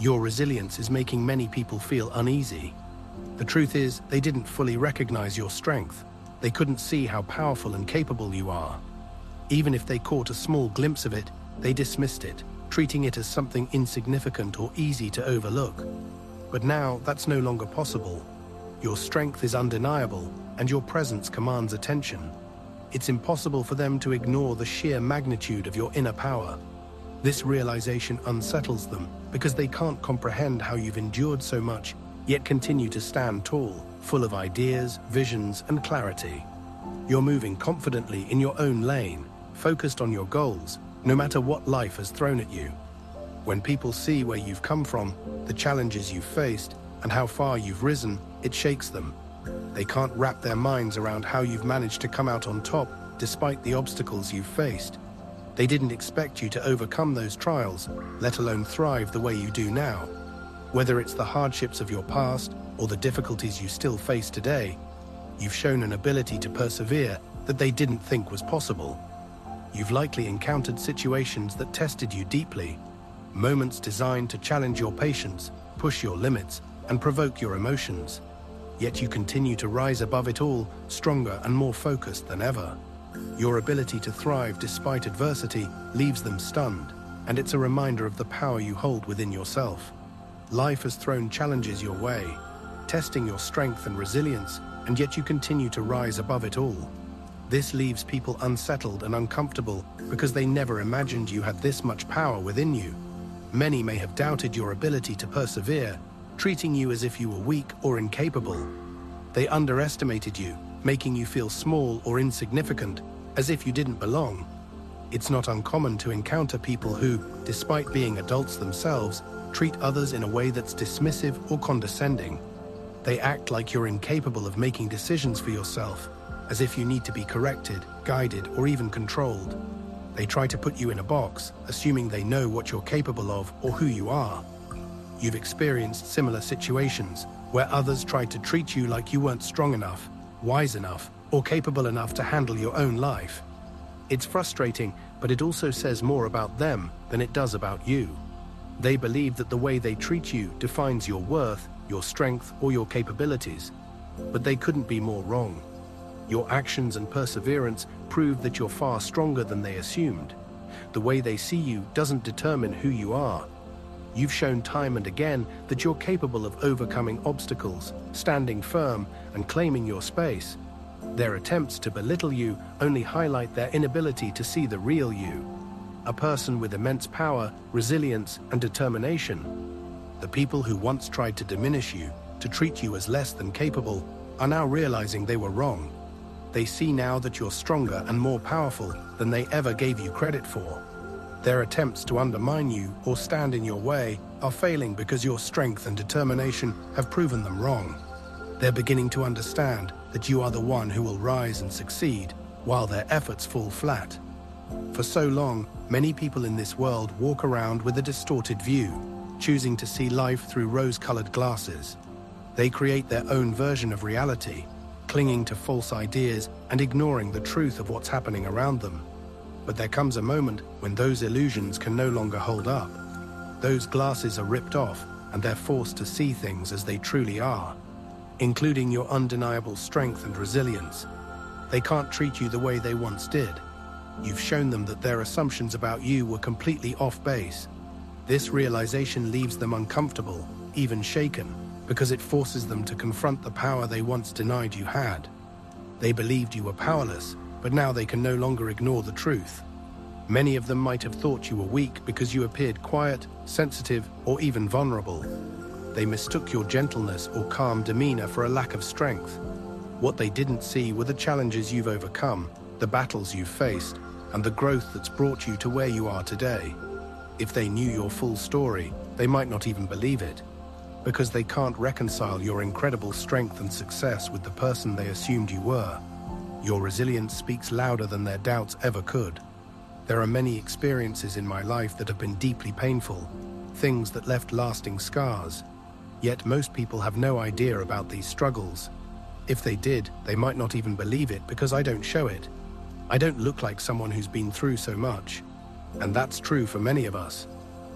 Your resilience is making many people feel uneasy. The truth is, they didn't fully recognize your strength. They couldn't see how powerful and capable you are. Even if they caught a small glimpse of it, they dismissed it, treating it as something insignificant or easy to overlook. But now, that's no longer possible. Your strength is undeniable, and your presence commands attention. It's impossible for them to ignore the sheer magnitude of your inner power. This realization unsettles them because they can't comprehend how you've endured so much, yet continue to stand tall, full of ideas, visions, and clarity. You're moving confidently in your own lane, focused on your goals, no matter what life has thrown at you. When people see where you've come from, the challenges you've faced, and how far you've risen, it shakes them. They can't wrap their minds around how you've managed to come out on top despite the obstacles you've faced. They didn't expect you to overcome those trials, let alone thrive the way you do now. Whether it's the hardships of your past or the difficulties you still face today, you've shown an ability to persevere that they didn't think was possible. You've likely encountered situations that tested you deeply, moments designed to challenge your patience, push your limits, and provoke your emotions. Yet you continue to rise above it all, stronger and more focused than ever. Your ability to thrive despite adversity leaves them stunned, and it's a reminder of the power you hold within yourself. Life has thrown challenges your way, testing your strength and resilience, and yet you continue to rise above it all. This leaves people unsettled and uncomfortable because they never imagined you had this much power within you. Many may have doubted your ability to persevere, treating you as if you were weak or incapable. They underestimated you, making you feel small or insignificant, as if you didn't belong. It's not uncommon to encounter people who, despite being adults themselves, treat others in a way that's dismissive or condescending. They act like you're incapable of making decisions for yourself, as if you need to be corrected, guided, or even controlled. They try to put you in a box, assuming they know what you're capable of or who you are. You've experienced similar situations where others tried to treat you like you weren't strong enough, wise enough, or capable enough to handle your own life. It's frustrating, but it also says more about them than it does about you. They believe that the way they treat you defines your worth, your strength, or your capabilities. But they couldn't be more wrong. Your actions and perseverance prove that you're far stronger than they assumed. The way they see you doesn't determine who you are. You've shown time and again that you're capable of overcoming obstacles, standing firm, and claiming your space. Their attempts to belittle you only highlight their inability to see the real you, a person with immense power, resilience, and determination. The people who once tried to diminish you, to treat you as less than capable, are now realizing they were wrong. They see now that you're stronger and more powerful than they ever gave you credit for. Their attempts to undermine you or stand in your way are failing because your strength and determination have proven them wrong. They're beginning to understand that you are the one who will rise and succeed, while their efforts fall flat. For so long, many people in this world walk around with a distorted view, choosing to see life through rose-colored glasses. They create their own version of reality, clinging to false ideas and ignoring the truth of what's happening around them. But there comes a moment when those illusions can no longer hold up. Those glasses are ripped off, and they're forced to see things as they truly are, including your undeniable strength and resilience. They can't treat you the way they once did. You've shown them that their assumptions about you were completely off base. This realization leaves them uncomfortable, even shaken, because it forces them to confront the power they once denied you had. They believed you were powerless, but now they can no longer ignore the truth. Many of them might have thought you were weak because you appeared quiet, sensitive, or even vulnerable. They mistook your gentleness or calm demeanor for a lack of strength. What they didn't see were the challenges you've overcome, the battles you've faced, and the growth that's brought you to where you are today. If they knew your full story, they might not even believe it, because they can't reconcile your incredible strength and success with the person they assumed you were. Your resilience speaks louder than their doubts ever could. There are many experiences in my life that have been deeply painful, things that left lasting scars. Yet most people have no idea about these struggles. If they did, they might not even believe it because I don't show it. I don't look like someone who's been through so much. And that's true for many of us.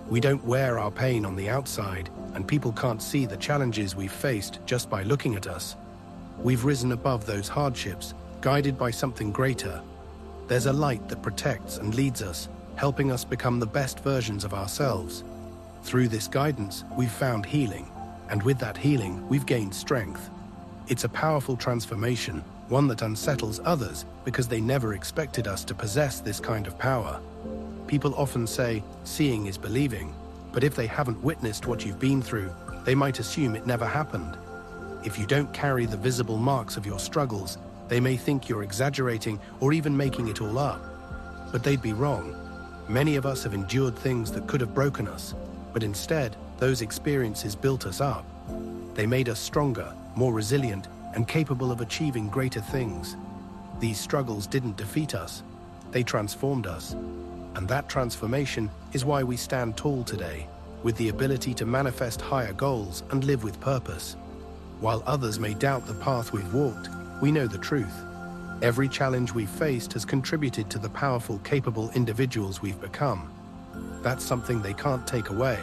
We don't wear our pain on the outside, and people can't see the challenges we've faced just by looking at us. We've risen above those hardships, guided by something greater. There's a light that protects and leads us, helping us become the best versions of ourselves. Through this guidance, we've found healing, and with that healing, we've gained strength. It's a powerful transformation, one that unsettles others because they never expected us to possess this kind of power. People often say, seeing is believing, but if they haven't witnessed what you've been through, they might assume it never happened. If you don't carry the visible marks of your struggles, they may think you're exaggerating or even making it all up. But they'd be wrong. Many of us have endured things that could have broken us, but instead, those experiences built us up. They made us stronger, more resilient, and capable of achieving greater things. These struggles didn't defeat us, they transformed us. And that transformation is why we stand tall today, with the ability to manifest higher goals and live with purpose. While others may doubt the path we've walked, we know the truth. Every challenge we've faced has contributed to the powerful, capable individuals we've become. That's something they can't take away.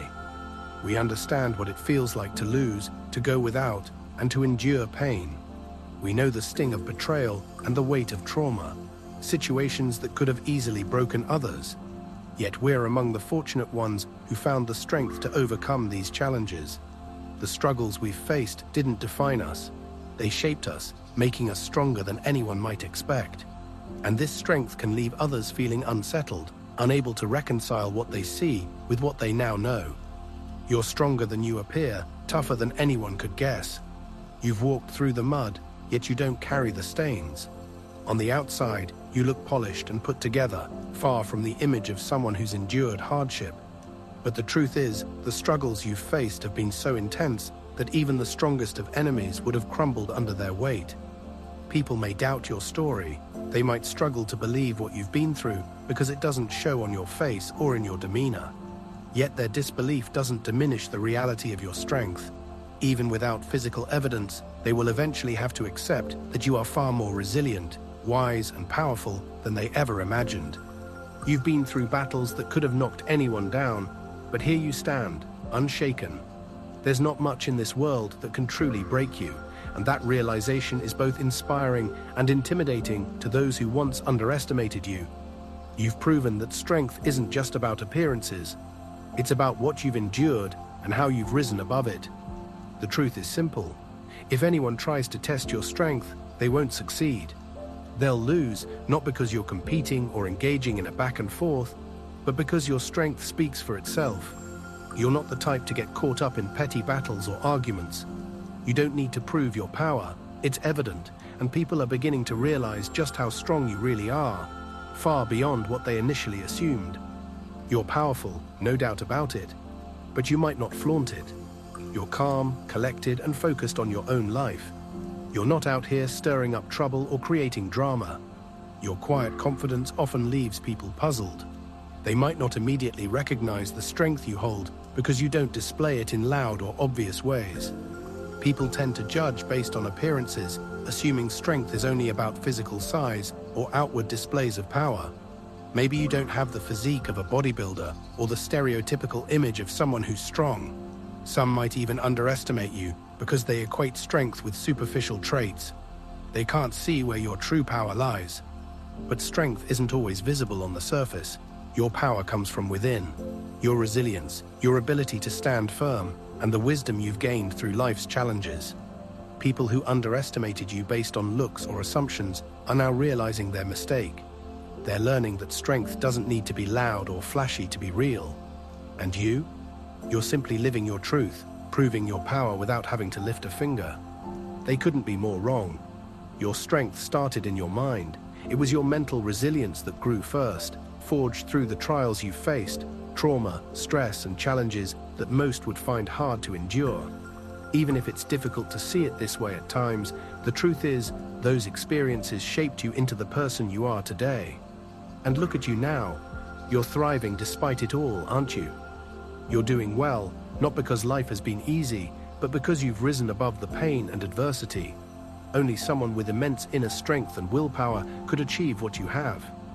We understand what it feels like to lose, to go without, and to endure pain. We know the sting of betrayal and the weight of trauma, situations that could have easily broken others. Yet we're among the fortunate ones who found the strength to overcome these challenges. The struggles we've faced didn't define us. They shaped us, making us stronger than anyone might expect. And this strength can leave others feeling unsettled, unable to reconcile what they see with what they now know. You're stronger than you appear, tougher than anyone could guess. You've walked through the mud, yet you don't carry the stains. On the outside, you look polished and put together, far from the image of someone who's endured hardship. But the truth is, the struggles you've faced have been so intense that even the strongest of enemies would have crumbled under their weight. People may doubt your story. They might struggle to believe what you've been through because it doesn't show on your face or in your demeanor. Yet their disbelief doesn't diminish the reality of your strength. Even without physical evidence, they will eventually have to accept that you are far more resilient, wise, and powerful than they ever imagined. You've been through battles that could have knocked anyone down, but here you stand, unshaken. There's not much in this world that can truly break you, and that realization is both inspiring and intimidating to those who once underestimated you. You've proven that strength isn't just about appearances. It's about what you've endured and how you've risen above it. The truth is simple. If anyone tries to test your strength, they won't succeed. They'll lose, not because you're competing or engaging in a back and forth, but because your strength speaks for itself. You're not the type to get caught up in petty battles or arguments. You don't need to prove your power. It's evident, and people are beginning to realize just how strong you really are, far beyond what they initially assumed. You're powerful, no doubt about it, but you might not flaunt it. You're calm, collected, and focused on your own life. You're not out here stirring up trouble or creating drama. Your quiet confidence often leaves people puzzled. They might not immediately recognize the strength you hold because you don't display it in loud or obvious ways. People tend to judge based on appearances, assuming strength is only about physical size or outward displays of power. Maybe you don't have the physique of a bodybuilder or the stereotypical image of someone who's strong. Some might even underestimate you because they equate strength with superficial traits. They can't see where your true power lies. But strength isn't always visible on the surface. Your power comes from within. Your resilience, your ability to stand firm, and the wisdom you've gained through life's challenges. People who underestimated you based on looks or assumptions are now realizing their mistake. They're learning that strength doesn't need to be loud or flashy to be real. And you? You're simply living your truth, proving your power without having to lift a finger. They couldn't be more wrong. Your strength started in your mind. It was your mental resilience that grew first, forged through the trials you faced, trauma, stress, and challenges that most would find hard to endure. Even if it's difficult to see it this way at times, the truth is, those experiences shaped you into the person you are today. And look at you now. You're thriving despite it all, aren't you? You're doing well, not because life has been easy, but because you've risen above the pain and adversity. Only someone with immense inner strength and willpower could achieve what you have.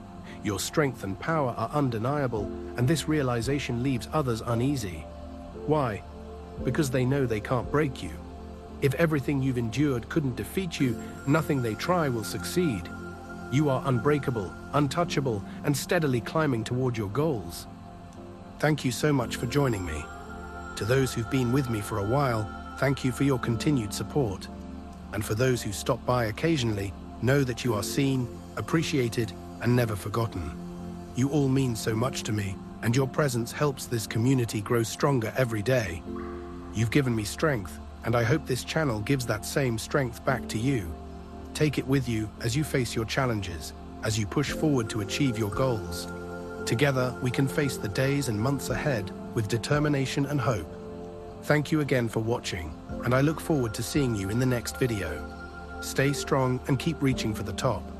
Your strength and power are undeniable, and this realization leaves others uneasy. Why? Because they know they can't break you. If everything you've endured couldn't defeat you, nothing they try will succeed. You are unbreakable, untouchable, and steadily climbing toward your goals. Thank you so much for joining me. To those who've been with me for a while, thank you for your continued support. And for those who stop by occasionally, know that you are seen, appreciated, and never forgotten. You all mean so much to me, and your presence helps this community grow stronger every day. You've given me strength, and I hope this channel gives that same strength back to you. Take it with you as you face your challenges, as you push forward to achieve your goals. Together, we can face the days and months ahead with determination and hope. Thank you again for watching, and I look forward to seeing you in the next video. Stay strong and keep reaching for the top.